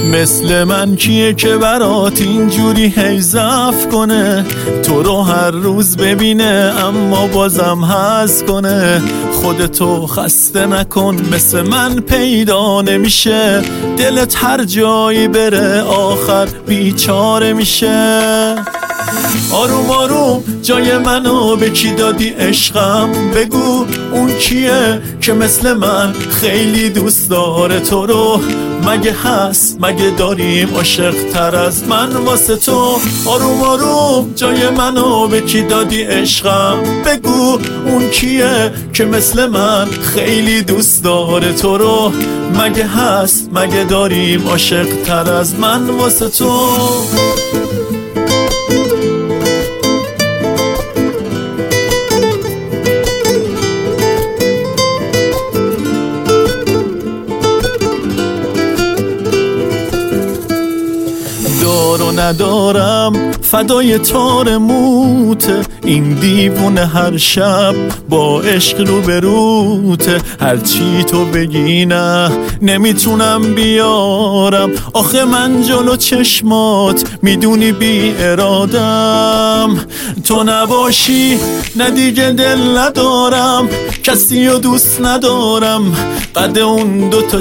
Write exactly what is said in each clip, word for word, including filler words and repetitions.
مثل من کیه که برات اینجوری هی ضعف کنه، تو رو هر روز ببینه اما بازم حظ کنه. خودتو خسته نکن، مثل من پیدا نمیشه، دلت هر جایی بره آخر بیچاره میشه. آروم آروم جای منو به کی دادی عشقم، بگو اون کیه که مثل من خیلی دوست داره تو رو. مگه هست مگه داریم عاشق تر از من واسه تو. آروم آروم جای منو به کی دادی عشقم، بگو اون کیه که مثل من خیلی دوست داره تو رو. مگه هست مگه داریم عاشق تر از من واسه تو. دارو ندارم فدای تار موته، این دیوونه هر شب با عشق رو به روته. هر چی تو بگی نه نمیتونم بیارم، آخه من جلو چشمات میدونی بی ارادم. تو نباشی نه دیگه دل ندارم، کسی رو دوست ندارم قد اون دوتا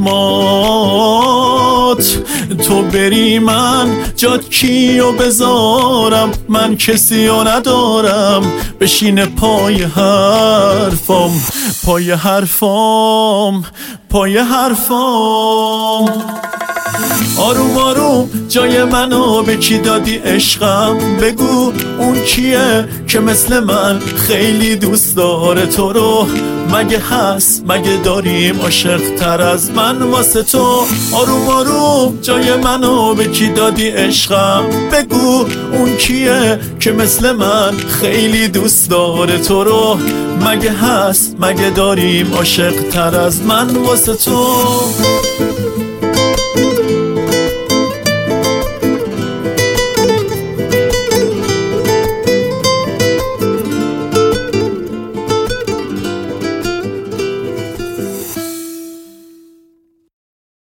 چشمات. تو بری من جات کیو بذارم، من کسی رو ندارم بشینه پای حرفم، پای حرفم، پای حرفم. آروم آروم جای منو به کی دادی عشقم، بگو اون کیه که مثل من خیلی دوست داره تو رو. مگه هست مگه داریم عاشق تر از من واسه تو. آروم آروم جای منو به کی دادی عشقم، بگو اون کیه که مثل من خیلی دوست داره تو رو. مگه هست مگه داریم عاشق تر از من واسه تو.